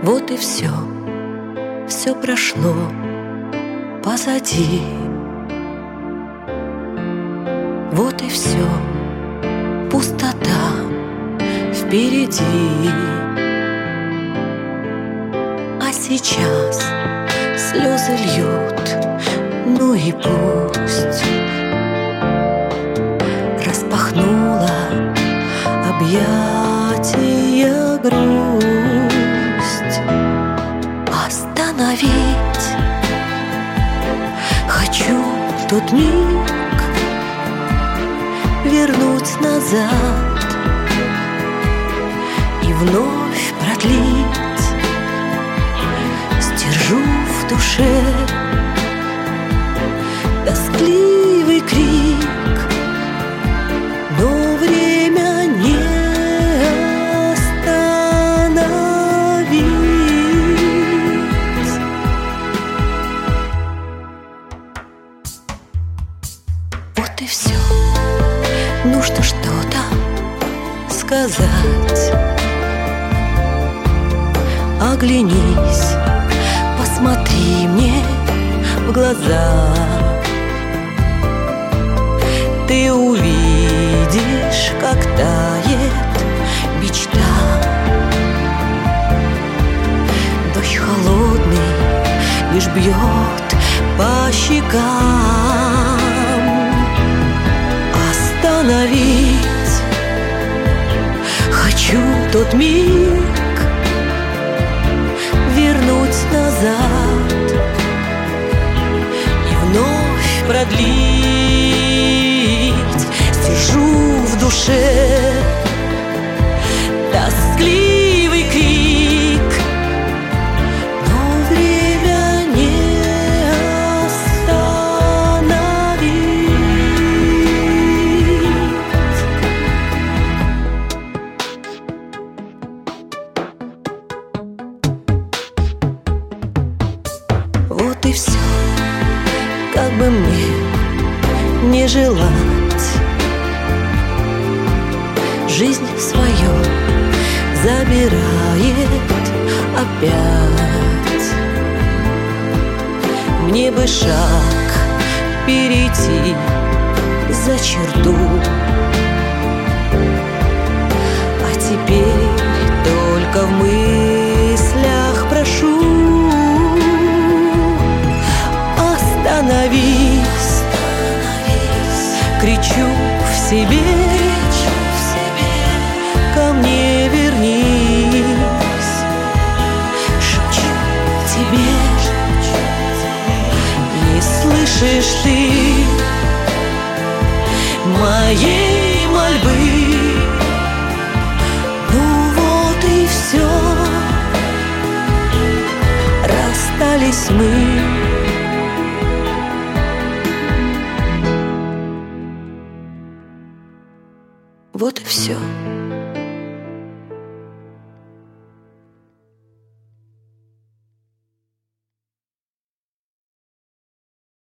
Вот и все, все прошло позади. Вот и все, пустота впереди. А сейчас слезы льют, ну и пусть. Распахнула объятия грусть. Остановить хочу тот миг, вернуть назад и вновь продлить. Стержу в душе тоскливый крик, но время не остановить. Вот и все, нужно что-то сказать. Оглянись, посмотри мне в глаза. Ты увидишь, как тает мечта. Дождь холодный лишь бьет по щекам. Остановить хочу тот миг, вернуть назад и вновь продлить. Стержу в душе тоскливый крик, но время не остановить. Вот и все, как бы мне не желать, жизнь свою забирает опять. Мне бы шаг перейти за черту, а теперь только в мыслях прошу: остановись, кричу в себе, ко мне вернись, шепчу тебе, не слышишь ты моей мольбы. Ну вот и все, расстались мы. Вот и все.